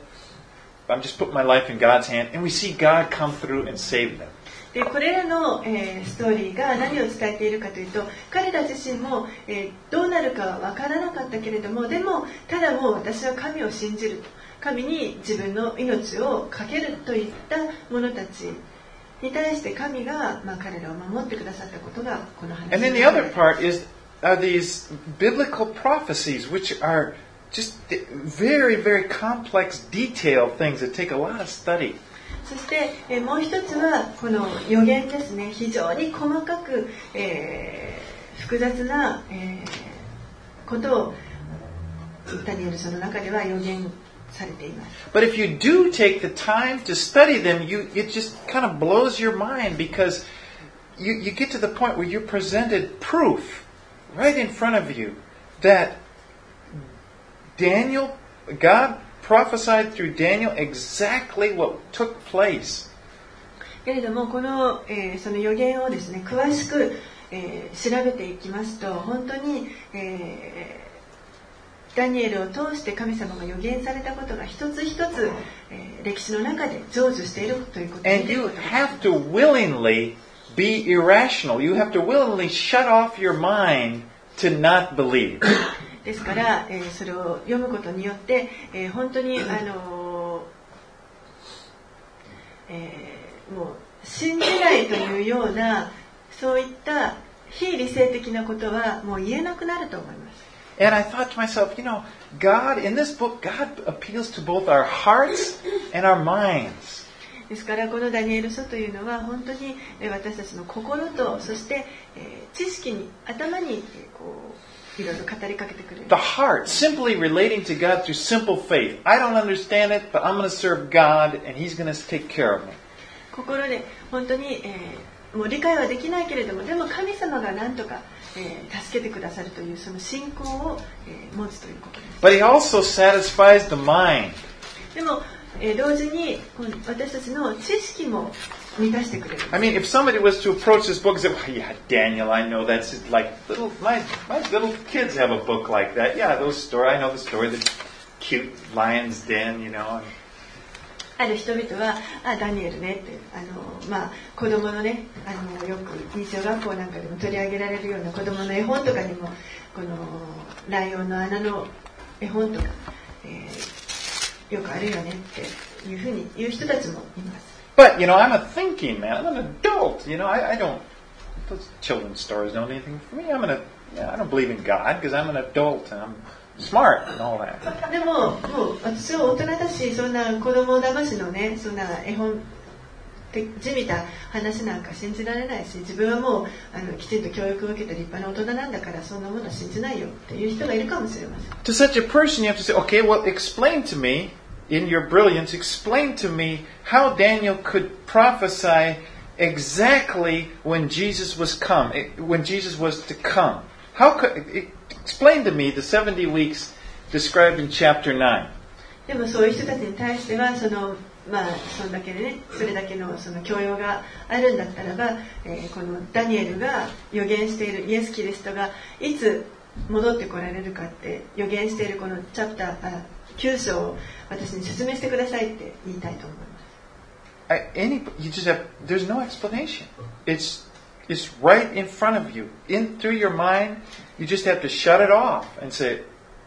I'm just putting my life in God's hand. And we see God come through and save them. でこれらの、えーストーリーが何を伝えているかというと、彼ら自身も、えーどうなるかは分からなかったけれども、でもただもう私は神を信じると、神に自分の命をかけるといった者たちに対して神が、まあ、彼らを守ってくださったことがこの話 And then the other part is are these biblical prophecies, which are just very, very complex, detailed things that take a lot of study. そして、えーもう一つはこの予言ですね。非常に細かく、えー複雑な、えーことをダニエル書の中では予言されています。 But if you do take the time to study them, you it just kind of blows your mind because you, you get to the point where you're presented proof right in front of you that Daniel, God prophesied through Daniel exactly what took place. けれどもこの、えーその予言をですね詳しく、えー調べていきますと本当に、えーダニエルを通して神様が予言されたことが一つ一つ、えー歴史の中で成就しているということを見 And ている you ことが have to willingly be irrational. You have to willingly shut off your mind to not believe. ですから、えーそれを読むことによって、えー本当に、あのーえーもう信じないというようなそういった非理性的なことはもう言えなくなると思います。 And I thought to myself, you know, God, in this book, God appeals to both our hearts and our minds. ですからこのダニエル書というのは本当にえー私たちの心とそして、えー知識に頭にえーこういろいろ語りかけてくれる。 The heart, simply relating to God through simple faith. I don't understand it, but I'm going to serve God and He's going to take care of me. 心で本当に、えーもう理解はできないけれどもでも神様が何とかえー、助けてくださるというその信仰を、えー、持つということです。 But he also satisfies the mind. でも、えー、同時に私たちの知識も満たしてくれる。 I mean, if somebody was to approach this book and say, well, yeah, Daniel, I know that's like little, my, my little kids have a book like that. Yeah, those story, I know the story, the cute lion's den, you know. And, ある人々は、あ、ダニエルねって、あの、まあ、子供のね、あの、よく、小学校なんかでも取り上げられるような子供の絵本とかにも、この、ライオンの穴の絵本とか、えー、よくあるよねっていうふうに言う人たちもいます。 But, you know, I'm a thinking man. I'm an adult. You know, I, I don't, those children's stories don't do anything for me. I'm an, yeah, I don't believe in God because I'm an adult and I'm smart and all that. でも、もう私は大人だし、そんな子供騙しのね、そんな絵本ってじみた話なんか信じられないし、自分はもうあのきちんと教育を受けた立派な大人なんだからそんなものは信じないよっていう人がいるかもしれません。 To such a person, you have to say, okay, well, explain to me, in your brilliance, explain to me how Daniel could prophesy exactly when Jesus was come, when Jesus was to come. How could explain to me the seventy weeks described in chapter nine? でもそういう人たちに対してはそのまあそんだけでね、それだけのその教養があるんだったらば、えー、このダニエルが予言しているイエス・キリストがいつ戻ってこられるかって予言しているこのチャプターあきゅう章を私に説明してくださいって言いたいと思います。 I, any, you just have, there's no explanation. It's, it's right in front of you. In through your mind, you just have to shut it off and say,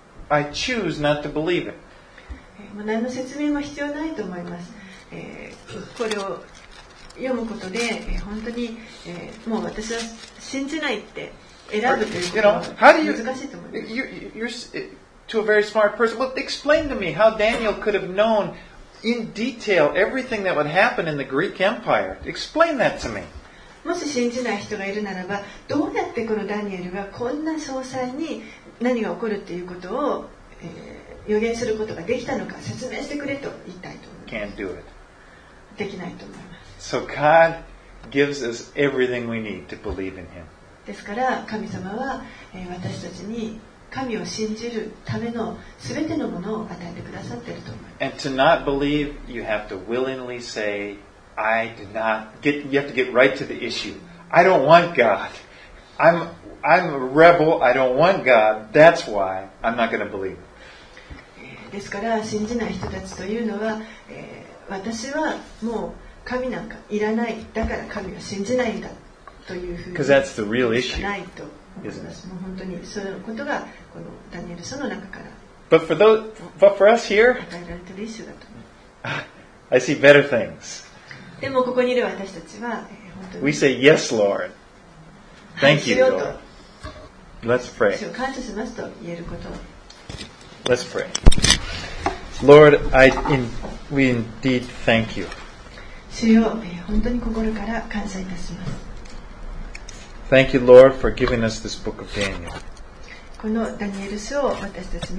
I choose not to believe it. もう何の説明も必要ないと思います。えー、これを読むことで、えー、本当に、えー、もう私は信じないって選ぶということは難しいと思います。 You know, you, you're, to a very smart person, well, explain to me how Daniel could have known in detail everything that would happen in the Greek Empire. Explain that to me. もし信じない人がいるならば、どうやってこのダニエルがこんな詳細に何が起こるっていうことを、えー、予言することができたのか説明してくれと言いたいと思います。 Can't do it. できないと思います。 So God gives us everything we need to believe in Him. ですから神様は、えー、私たちに神を信じるためのすべてのものを与えてくださっていると思います。 And to not believe, you have to willingly say, I do not get. You have to get right to the issue. I don't want God. I'm I'm a rebel. I don't want God. That's why I'm not going to believe. ですから信じない人たちというのは、えー、私はもう神なんかいらない。だから神は信じないんだというふうにしかないと思います。もう本当にそのことがこのダニエル書の中から。 But for those, but for us here, 与えられているイシューだと思います。 I see better things. でもここにいる私たちは、えー、本当に We say yes, Lord. Thank you, Lord. Let's pray. 主を感謝しますと言えること。 Let's pray. Lord, I in, we indeed thank you. 主よ、えー、本当に心から感謝いたします。 Thank you, Lord, for giving us this book of Daniel. このダニエル書を私たちに